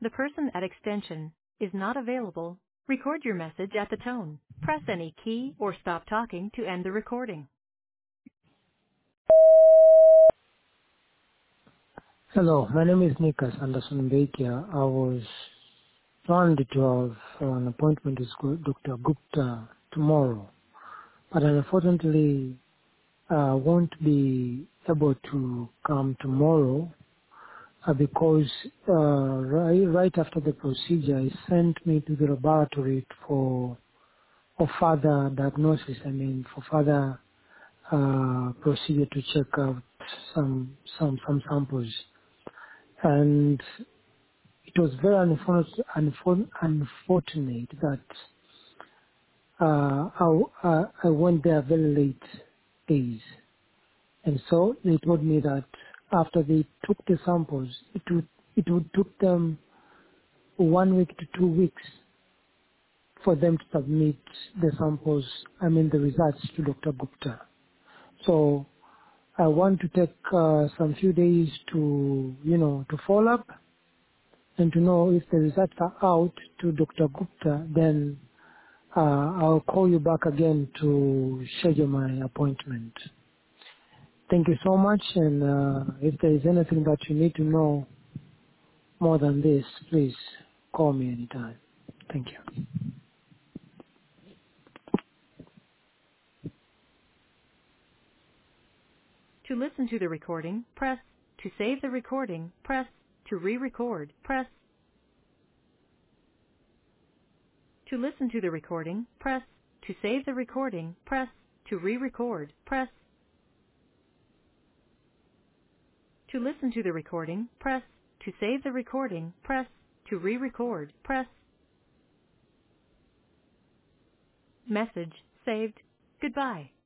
The person at extension is not available. Record your message at the tone. Press any key or stop talking to end the recording. Hello, my name is Nikas Anderson Baker. I was planned to have an appointment with Dr. Gupta tomorrow, but unfortunately I won't be able to come tomorrow because right after the procedure he sent me to the laboratory for further diagnosis. For further procedure to check out some samples. And it was very unfortunate that I went there very late days. And so they told me that after they took the samples, it would took them 1 week to 2 weeks for them to submit the results to Dr. Gupta. So I want to take some few days to follow up and to know if the results are out to Dr. Gupta, then I'll call you back again to schedule my appointment. Thank you so much, and if there is anything that you need to know more than this, please call me anytime. Thank you. To listen to the recording, press. To save the recording, press. To re-record, press. To listen to the recording, press. To save the recording, press. To re-record, press. To listen to the recording, press. To save the recording, press. To re-record, press. Message saved. Goodbye.